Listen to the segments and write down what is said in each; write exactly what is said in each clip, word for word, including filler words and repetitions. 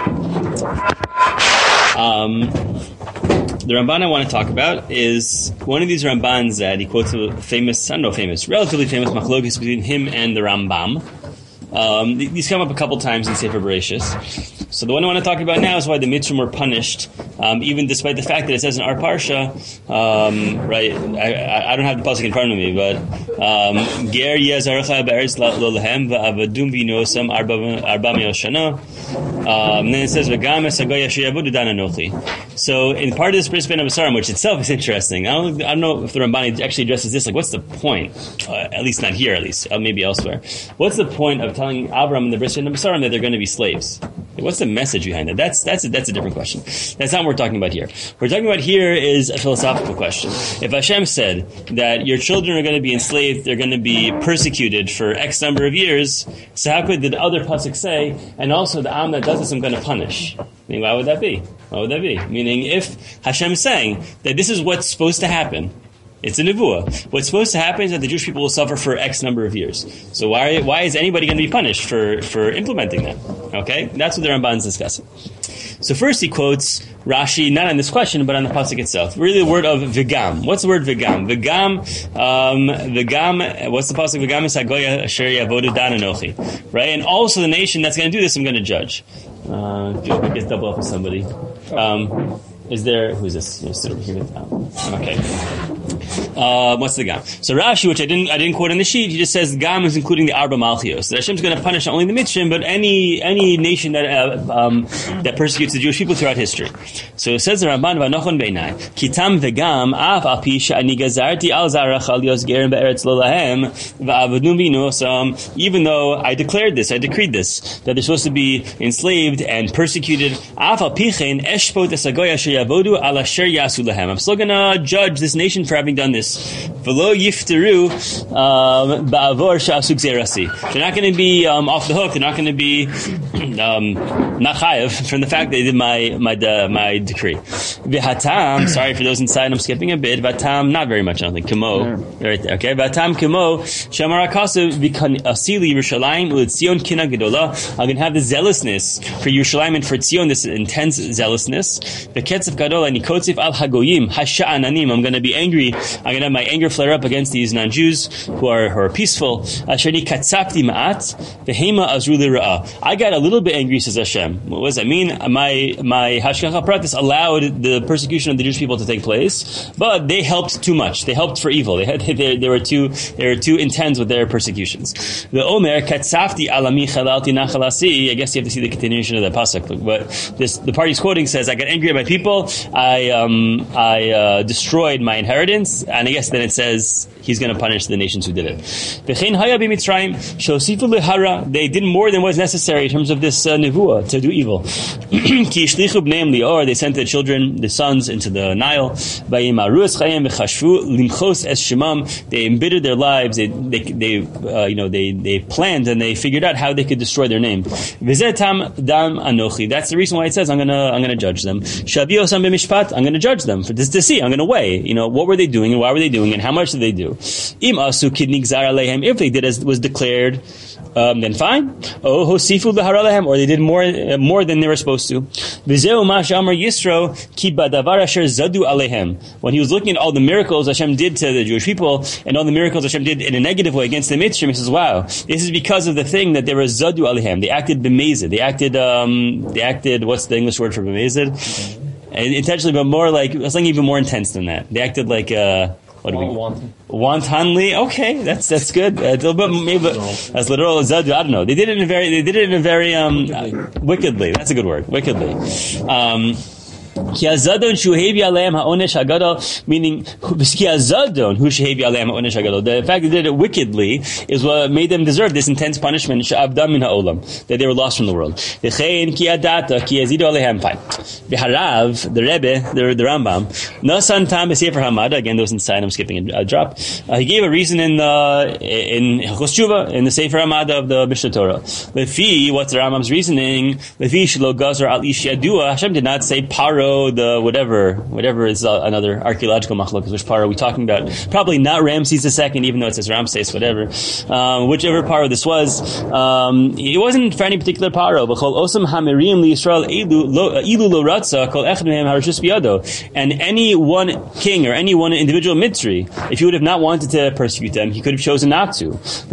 Um, the Ramban I want to talk about is one of these Rambans that he quotes a famous, I don't know famous, relatively famous machlokes between him and the Rambam. Um, these come up a couple times in Sefer Bereshis. So the one I want to talk about now is why the Mitzrim were punished, um, even despite the fact that it says in our parsha, um, right? I, I don't have the pasuk in front of me, but Ger Yezarecha Be'eretz Lolahem Va'avadum V'Nosam Arba Me'ot Shana. Then it says V'Gam Esagoy Asher Yavodu Dan Anochi. So in part of this Bris Ben Abasarim, which itself is interesting, I don't, I don't know if the Ramban actually addresses this. Like, what's the point? Uh, at least not here. At least uh, maybe elsewhere. What's the point of telling Avram and the Bris Ben Abasarim that they're going to be slaves? What's the message behind that? That's that's a, that's a different question. That's not what we're talking about here. What we're talking about here is a philosophical question. If Hashem said that your children are going to be enslaved, they're going to be persecuted for X number of years, so how could the other pasuk say, and also the Am that does this I'm going to punish? I mean, why would that be? Why would that be? Meaning, if Hashem is saying that this is what's supposed to happen, it's a nevuah. What's supposed to happen is that the Jewish people will suffer for X number of years. So why why is anybody going to be punished for, for implementing that? Okay? That's what the Ramban is discussing. So first he quotes Rashi, not on this question, but on the pasuk itself. Really the word of Vigam. What's the word Vigam? Vigam, um, Vigam, what's the pasuk? Vigam is Hagoya Asher Yavodu Dan Anochi. Right? And also the nation that's going to do this, I'm going to judge. Uh, I guess double up with somebody. Um, is there, who's this? Yes, okay. Uh, what's the Gam? So Rashi, which I didn't, I didn't quote on the sheet, he just says Gam is including the Arba Malchios. That Hashem's going to punish not only the Mitzrim, but any any nation that uh, um, that persecutes the Jewish people throughout history. So it says the Ramban Vanochon Beinai Kitam Vegam Af Api Shani Gazarti Al Zarach Al Yos Gerim Be'eretz Lolahem Va'avadum V'Nosam. Even though I declared this, I decreed this, that they're supposed to be enslaved and persecuted. Af Apichen Eshpot Esagoy Asher Yavodu Al Asher Yasu Lahem. I'm still going to judge this nation for having done this. V'lo yifteru ba'avor sha'asuk zerasi. They're not going to be um, off the hook. They're not going to be um, not chayav from the fact they did my my uh, my decree. V'hatam. Sorry for those inside. I'm skipping a bit. V'hatam, not very much. I don't think. Kamo, yeah. Right there. Okay. V'hatam kamo shamar akasu v'kan asili Yerushalayim u'tzion kina gedola. I'm going to have the zealousness for Yerushalayim and for Tzion, this intense zealousness. V'ketzav gadol anikotziv al hagoyim hasha'ananim. I'm going to be angry. I'm going to have my anger flare up against these non-Jews who are who are peaceful. Ashani katzakti ma'at v'hema azru lira'ah. I got a little bit angry, says Hashem. What does that mean? My my hashgacha pratis allowed the persecution of the Jewish people to take place, but they helped too much. They helped for evil. They had they, they were too they were too intense with their persecutions. The omer katzafti alami chalalti nachalasi. I guess you have to see the continuation of the pasuk. But this the part he's quoting says, I got angry at my people. I um I uh, destroyed my inheritance. And I guess then it says he's going to punish the nations who did it. They did more than was necessary in terms of this uh, nevuah to do evil. They sent the children, the sons, into the Nile. They embittered their lives. They, they, they uh, you know, they, they planned and they figured out how they could destroy their name. That's the reason why it says I'm going to I'm going to judge them. I'm going to judge them for this to see. I'm going to weigh. You know, what were they doing and why were they doing and how much did they do? If they did as was declared, um, then fine. Or they did more uh, more than they were supposed to. When he was looking at all the miracles Hashem did to the Jewish people and all the miracles Hashem did in a negative way against the Mitzrim, he says, "Wow, this is because of the thing that they were zadu alehem. They acted b'mezid. They acted. Um, they acted. What's the English word for b'mezid? And intentionally, but more like something even more intense than that. They acted like uh, what do we wanton. Wantonly? Okay, that's that's good. Uh, a little bit maybe that's literal zadu. I don't know. They did it in a very they did it in a very um wickedly. Uh, wickedly. That's a good word. Wickedly. Um, Meaning, the fact that they did it wickedly is what made them deserve this intense punishment, that they were lost from the world. Fine. The Rebbe, the, the Rambam, again, those inside, I'm skipping a, a drop. Uh, he gave a reason in uh, in Hilchos Tshuva, in the Sefer Hamada of the Mishnah Torah. Lefi, what's the Rambam's reasoning? Lefi shelo gazer al ish yadua. Hashem did not say paro Paro, the whatever, whatever is uh, another archaeological machlokas. Which Paro are we talking about? Probably not Ramses the Second, even though it says Ramses, whatever. Um, whichever Paro this was, um, it wasn't for any particular Paro. And any one king or any one individual Mitzri, if he would have not wanted to persecute them, he could have chosen not to.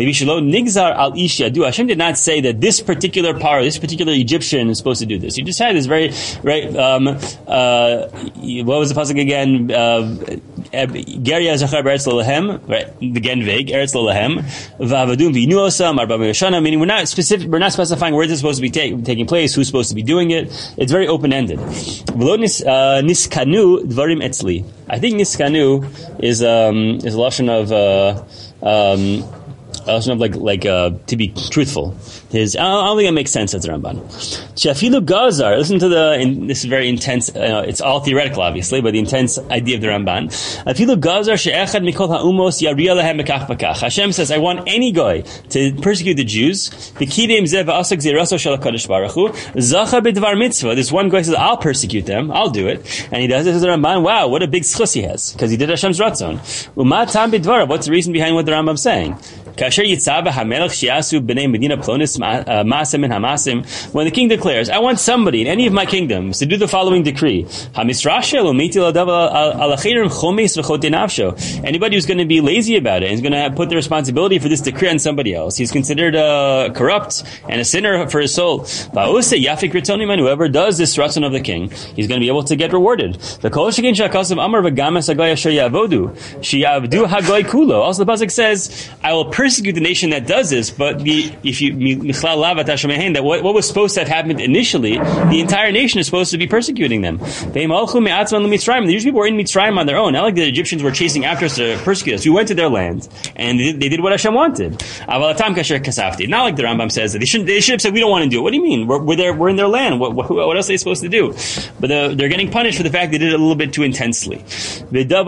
Hashem did not say that this particular Paro, this particular Egyptian is supposed to do this. He just had this very, right, um, uh, what was the pasuk again? Geria Zachar Eretz Lalahem, right, again vague, Eretz Lalahem, Vavadum V'inu Osam, Arba Meshana, meaning we're not specific, we're not specifying where this is supposed to be ta- taking place, who's supposed to be doing it. It's very open-ended. V'lo Niskanu Dvarim Etzli. I think Niskanu is, um, is a lashon of, uh, um, a lashon of like, like, uh, to be truthful. His, I don't think it makes sense. That's the Ramban. Shafilu Gazar. Listen to the. In, this is very intense. Uh, it's all theoretical, obviously, but the intense idea of the Ramban. Shafilu Gazar she'echad mikol ha'umos yariya lehem bekach bekach. Hashem says, I want any guy to persecute the Jews. V'kidem zeh v'asak zeraso shel HaKadosh Baruch Hu zacha b'dvar mitzvah. This one guy says, I'll persecute them. I'll do it, and he does it. Says the Ramban, wow, what a big schus he has because he did Hashem's ratzon. Umat tam b'dvar. What's the reason behind what the Rambam's saying? Kasher yitzava hamelech shiasu b'nei medina plonis masim and hamasim. When the king declares, I want somebody in any of my kingdoms to do the following decree. Hamisrashel umiti ladav alachirim chomes v'chote nafsho. Anybody who's going to be lazy about it and is going to put the responsibility for this decree on somebody else, he's considered uh, corrupt and a sinner for his soul. Va'ose yafik ritoniman. Whoever does this ratzon of the king, he's going to be able to get rewarded. The kol shekin shakasav amar v'gamas hagoy asher yavodu sheyavdu hagoy kulo. Also, the pasuk says, I will persecute the nation that does this, but the, if you that what, what was supposed to have happened initially, the entire nation is supposed to be persecuting them. The Jewish people were in Mitzrayim on their own. Not like the Egyptians were chasing after us to persecute us. We went to their land and they did, they did what Hashem wanted. Not like the Rambam says that they should they should have said we don't want to do it. What do you mean? We're, we're there. We're in their land. What, what, what else are they supposed to do? But the, they're getting punished for the fact they did it a little bit too intensely. Right. The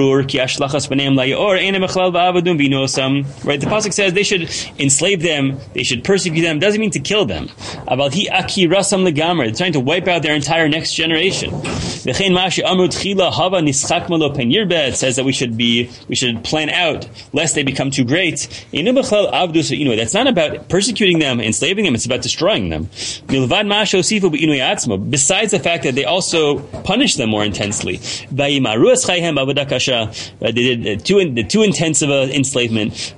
pasuk says they should enslave them. They should persecute them. Doesn't mean to kill them. They're trying to wipe out their entire next generation. It says that we should be, we should plan out lest they become too great. That's not about persecuting them, enslaving them. It's about destroying them. Besides the fact that they also punish them more intensely. They did too, too intensive uh, enslavement.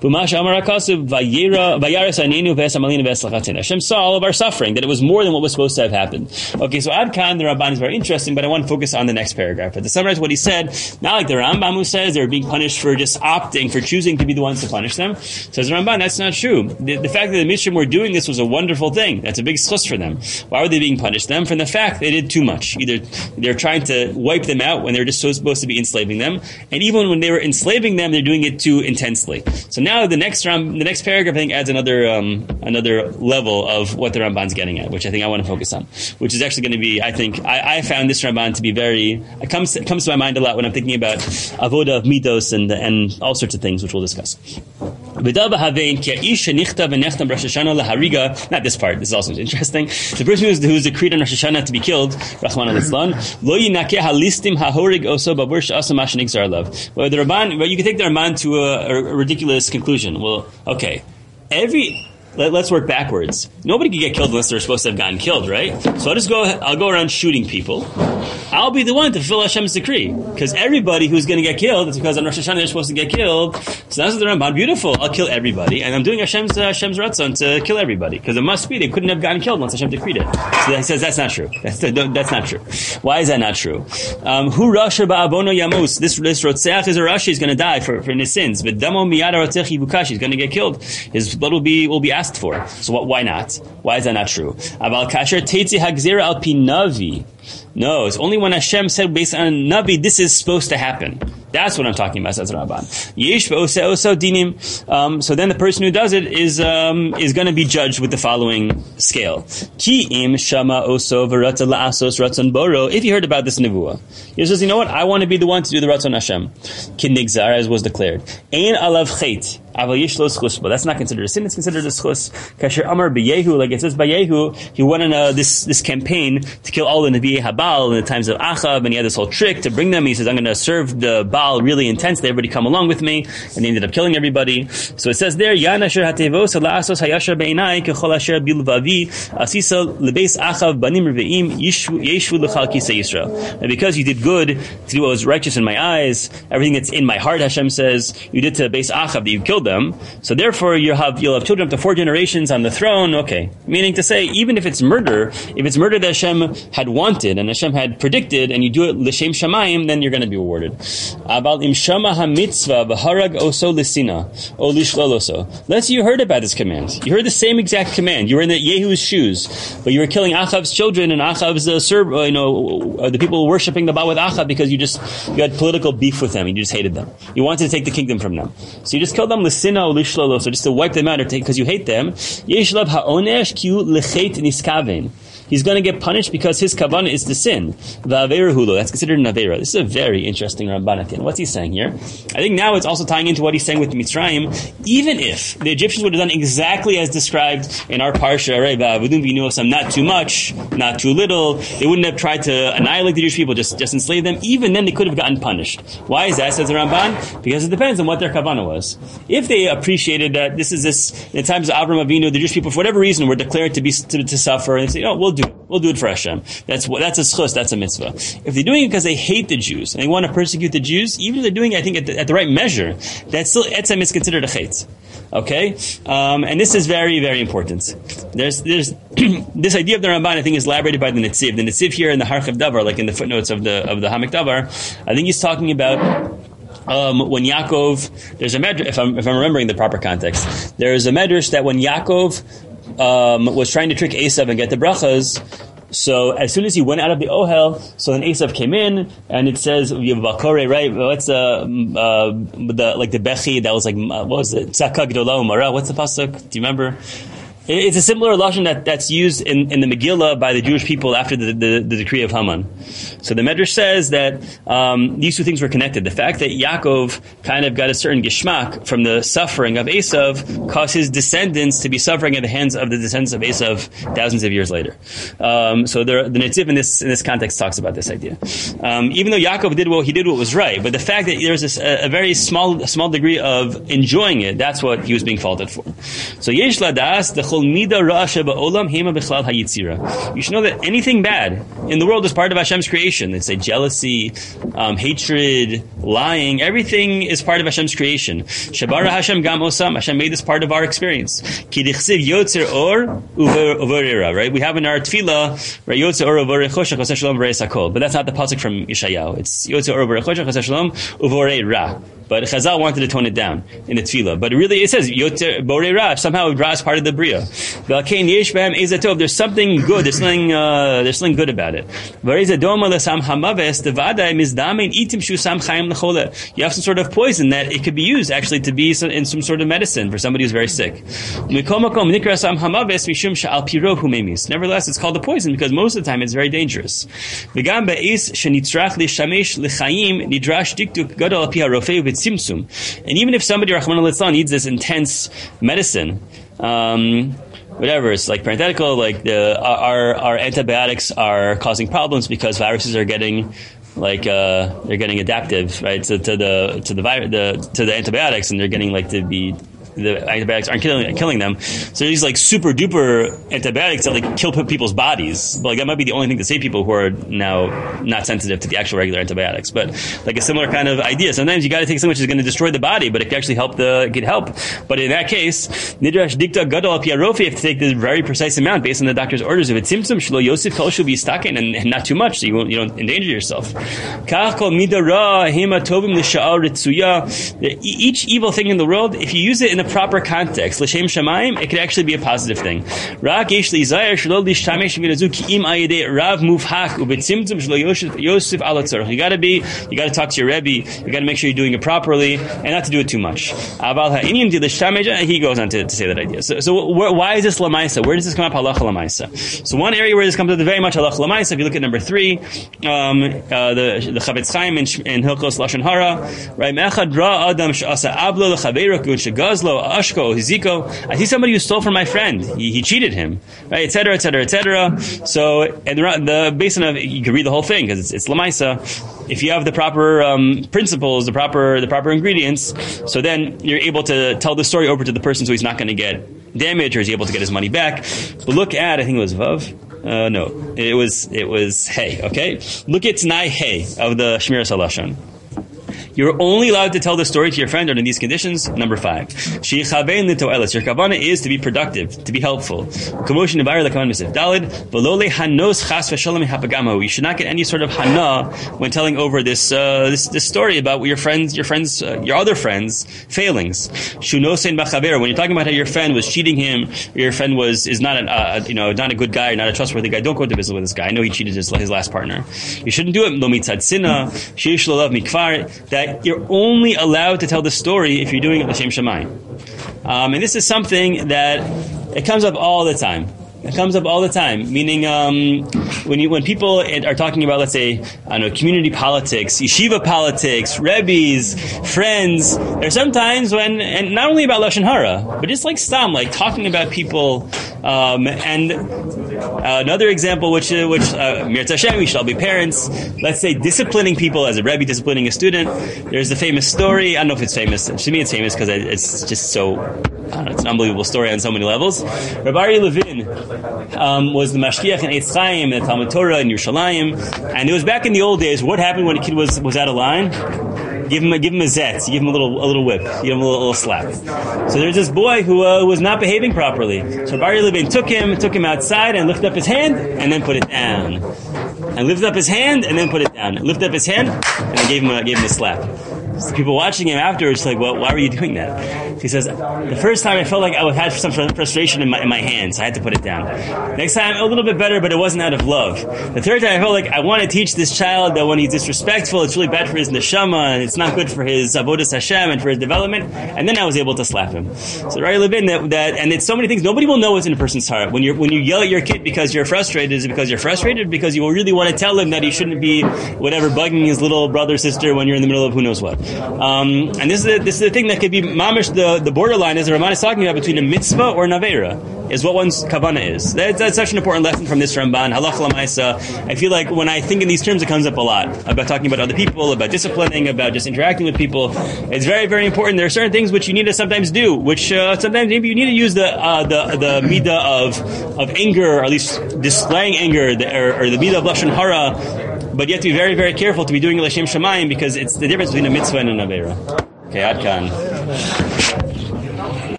Hashem saw all of our suffering, that it was more than what was supposed to have happened. Okay, so Ad Khan, the Ramban, is very interesting, but I want to focus on the next paragraph. But to summarize what he said, not like the Rambam who says they're being punished for just opting, for choosing to be the ones to punish them. Says the Ramban, that's not true. The, the fact that the Mitzrayim were doing this was a wonderful thing. That's a big schus for them. Why were they being punished? Them from the fact they did too much. Either they're trying to wipe them out when they're just so supposed to be enslaving them, and even when they were enslaving them, they're doing it too intensely. So now the next Ram, the next paragraph I think adds another um, another level of what the Ramban's getting at, which I think I want to focus on, which is actually going to be, I think, I, I found this Ramban to be very, it comes, it comes to my mind a lot when I'm thinking about avoda of mitos and and all sorts of things, which we'll discuss. Not this part, this is also interesting. The person who's, who's decreed on Rosh Hashanah to be killed, Rahman al-Islam, lo yinakeh halistim hahorig oso babur she'asa ma shenigzar alav. Well, the Ramban, well, you can take the Ramban to a, a, a ridiculous conclusion. Well, okay, every... Let, let's work backwards. Nobody can get killed unless they're supposed to have gotten killed, right? So I'll just go, I'll go around shooting people. I'll be the one to fulfill Hashem's decree. Because everybody who's going to get killed, it's because on Rosh Hashanah they're supposed to get killed. So that's the Ramban. Beautiful. I'll kill everybody. And I'm doing Hashem's, uh, Hashem's ratzon to kill everybody. Because it must be, they couldn't have gotten killed once Hashem decreed it. So he says that's not true. That's, that's not true. Why is that not true? Um, Hu Rasha ba'avono yamus. This, this Rotzeach is a Rashi, he's going to die for, for his sins. But Damo miyad Rotzeach yivukash, he's going to get killed. His blood will be, will be asked for. So what, why not? Why is that not true? Aval kasher teitzi hagzira al pi navi. No, it's only when Hashem said based on Navi, this is supposed to happen. That's what I'm talking about, says Rabban. Yesh ve'oseh oso dinim. Um, so then the person who does it is um, is going to be judged with the following scale. Ki im shama oso v'ratza la'asos ratzon boro. If you heard about this nevuah, he says, you know what? I want to be the one to do the ratzon Hashem. Kinigzar, as was declared. Ein alav chet. Aval yishlo schus, but that's not considered a sin. It's considered a schus. Kasher Amar b'Yehu, like it says by Yehu, he went on a, this this campaign to kill all the Nevi'ei Habal in the times of Achav, and he had this whole trick to bring them. He says, I'm going to serve the Baal really intensely. Everybody come along with me, and they ended up killing everybody. So it says there, Yan asher hatevos la'asos hayashar be'inai kechol asher bilvavi asisa lebeis Achav banim reveim yeshu l'chal kisei Yisrael. And because you did good to do what was righteous in my eyes, everything that's in my heart, Hashem says, you did to base Achav that you killed them. So therefore, you have you'll have children up to four generations on the throne. Okay, meaning to say, even if it's murder, if it's murder that Hashem had wanted and Hashem had predicted, and you do it l'shem shamayim, then you're going to be rewarded. Abal im shama hamitzvah v'harag oso l'sina o lishloloso. Let's say you heard about this command. You heard the same exact command. You were in the Yehu's shoes, but you were killing Achav's children and Achav's uh, serb, uh, you know, uh, the people worshiping the Baal with Achav because you just you had political beef with them. You just hated them. You wanted to take the kingdom from them, so you just killed them l'sina o lishloloso, just to wipe them out or because you hate them. Yeshlav ha'onesh ki lechet niskaven. He's going to get punished because his kavanah is to sin. V'averahulo, that's considered an avera. This is a very interesting Ramban again. What's he saying here? I think now it's also tying into what he's saying with Mitzrayim. Even if the Egyptians would have done exactly as described in our parsha, right? Not too much, not too little. They wouldn't have tried to annihilate the Jewish people, just, just enslave them. Even then, they could have gotten punished. Why is that, says the Ramban? Because it depends on what their kavanah was. If they appreciated that this is this, in the times of Avraham Avinu, the Jewish people, for whatever reason, were declared to be to, to suffer, and they say, oh, we'll do it. We'll do it for Hashem. That's that's a schus, that's a mitzvah. If they're doing it because they hate the Jews and they want to persecute the Jews, even if they're doing it, I think, at the, at the right measure, that's still, etzem is considered a chet. Okay? Um, and this is very, very important. There's there's this idea of the Ramban, I think, is elaborated by the Netziv. The Netziv here in the Harchav Davar, like in the footnotes of the of the Hamek Davar, I think he's talking about Um, when Yaakov, there's a medrash, if I'm, if I'm remembering the proper context, there is a medrash that when Yaakov um, was trying to trick Esav and get the brachas, so as soon as he went out of the Ohel, so then Esav came in, and it says, you have Bakore, right? What's the, uh, the, like the Bechi, that was like, what was it? Tzaka Gdola Umara. What's the pasuk? Do you remember? It's a similar lashon that, that's used in, in the Megillah by the Jewish people after the, the, the decree of Haman. So the Medrash says that um, these two things were connected. The fact that Yaakov kind of got a certain geshmak from the suffering of Esav caused his descendants to be suffering at the hands of the descendants of Esav thousands of years later. Um, so the, the Netziv in this in this context talks about this idea. Um, even though Yaakov did what he did what was right, but the fact that there was this, a, a very small a small degree of enjoying it, that's what he was being faulted for. So Yesh Ladas the you should know that anything bad in the world is part of Hashem's creation. They say jealousy, um, hatred, lying, everything is part of Hashem's creation. Shabara Hashem gam osam, Hashem made this part of our experience. Ki dichsiv yotzer or uvorera, right? We have in our tefillah, right, yotzer or uvorei choshech chaseh shalom v'reis hakol. But that's not the pasuk from Yeshayahu. It's yotzer or uvorei choshech chaseh shalom uvorei ra. But Chazal wanted to tone it down in the tefillah. But really, it says Yoter Borei Ra. Somehow Ra is part of the bria. V'alkein yesh b'hem ezatov. There's something good. There's something. Uh, there's something good about it. V'reizadoma l'sam hamaves devadai mizdamein itim shu sam chayim l'chole. You have some sort of poison that it could be used actually to be in some sort of medicine for somebody who's very sick. Mikol makom nikra sam hamaves mishum she'al piro hu memis. Nevertheless, it's called a poison because most of the time it's very dangerous. V'gam be'is shenitzrach l'shamesh l'chayim nidrash dikduk gadol al pi harofei. Simsum. And even if somebody, Rahman al-Litzlan, needs this intense medicine, um, whatever, it's like parenthetical, like the, our, our antibiotics are causing problems because viruses are getting, like, uh, they're getting adaptive, right, to, to the, to the, vi- the, to the antibiotics, and they're getting, like, to be, the antibiotics aren't killing, killing them. So these like super duper antibiotics that like kill people's bodies. But like that might be the only thing to save people who are now not sensitive to the actual regular antibiotics. But like a similar kind of idea. Sometimes you got to take something which is going to destroy the body, but it can actually help the get help. But in that case, nidrash dikta gadol pi harofi, you have to take the very precise amount based on the doctor's orders. If it's symptom shlo yosef kol should be stakin and, and not too much, so you won't you don't endanger yourself. Kach kol midara hema tovim l'sha'ar ritzuya. Each evil thing in the world, if you use it in the the proper context, l'shem shamayim, it could actually be a positive thing. Rak yesh lizayer shelo lishtamesh v'nazu ki im ayidei rav muvhak ubetzimtzum shelo yosef ala tzorach. You got to be, you got to talk to your rebbe. You got to make sure you're doing it properly and not to do it too much. Aval ha'inyan di l'shtamesh. He goes on to, to say that idea. So, so wh- why is this lamaisa? Where does this come up? Halacha lamaisa. So one area where this comes up very much halacha lamaisa. If you look at number three, um, uh, the the Chavetz Chaim in, in Hilchos Lashon Hara, right? Me'achad ra adam she'asa ablo l'chaveiro kun shegazlo ashko hiziko. I see somebody who stole from my friend. He, he cheated him, right? Et cetera, et cetera, et cetera. So, and the, the basin of you can read the whole thing because it's, it's lamaisa. If you have the proper um, principles, the proper the proper ingredients, so then you're able to tell the story over to the person, so he's not going to get damaged, or he's able to get his money back. But look at, I think it was Vav. Uh, no, it was it was Hey. Okay, look at Tanai Hey of the Shmiras HaLashon. You're only allowed to tell the story to your friend under these conditions. Number five, she'ichavein litoeles. Your kavanah is to be productive, to be helpful. Commotion nevayer lekavan misif dalid v'lo lehanos chas v'shalom hapagamahu. You should not get any sort of hana when telling over this uh, this, this story about your friends, your friends, uh, your other friends' failings. Shunosein b'chaver. When you're talking about how your friend was cheating him, or your friend was is not an uh, you know not a good guy, or not a trustworthy guy, don't go to business with this guy. I know he cheated his, his last partner. You shouldn't do it. Lo mitzad sina sheish lo lav mikvar. That you're only allowed to tell the story if you're doing it l'shem shamayim. Um, and this is something that it comes up all the time. It comes up all the time. Meaning, um, when you when people are talking about, let's say, I don't know, community politics, yeshiva politics, rebbes, friends. There's sometimes when, and not only about lashon hara, but just like stam, like talking about people. Um, and uh, another example, which uh, which uh, Mir Tashem, we should all be parents. Let's say disciplining people as a rebbe disciplining a student. There's the famous story. I don't know if it's famous. To me, it's famous because it's just so. I don't know, it's an unbelievable story on so many levels. Rabbi Aryeh Levin um, was the mashgiach in Eitz Chaim and the Talmud Torah in Yerushalayim, and it was back in the old days. What happened when a kid was, was out of line? Give him a, give him a zet, give him a little a little whip, give him a little, a little slap. So there's this boy who uh, was not behaving properly. So Rabbi Aryeh Levin took him, took him outside, and lifted up his hand, and then put it down, and lifted up his hand, and then put it down, lifted up his hand, and then gave him a, gave him a slap. So people watching him afterwards like, well, why were you doing that? He says, the first time I felt like I had some frustration in my, in my hands, so I had to put it down. Next time, a little bit better, but it wasn't out of love. The third time, I felt like I want to teach this child that when he's disrespectful, it's really bad for his neshama, and it's not good for his avodas Hashem and for his development. And then I was able to slap him. So Rabbi Levin, that, that, and it's so many things. Nobody will know what's in a person's heart. When you when you yell at your kid because you're frustrated, is it because you're frustrated? Because you really want to tell him that he shouldn't be whatever bugging his little brother or sister when you're in the middle of who knows what. Um, and this is the, this is the thing that could be mamish the, the borderline, as the Ramban is talking about, between a mitzvah or an avera, is what one's kavanah is. That, that's such an important lesson from this Ramban. Halacha l'maisa. I feel like when I think in these terms, it comes up a lot about talking about other people, about disciplining, about just interacting with people. It's very, very important. There are certain things which you need to sometimes do, which uh, sometimes maybe you need to use the uh, the the midah of of anger, or at least displaying anger, the, or, or the midah of lashon hara. But you have to be very, very careful to be doing it l'shem shamayim, because it's the difference between a mitzvah and an avera. Okay, ad kan.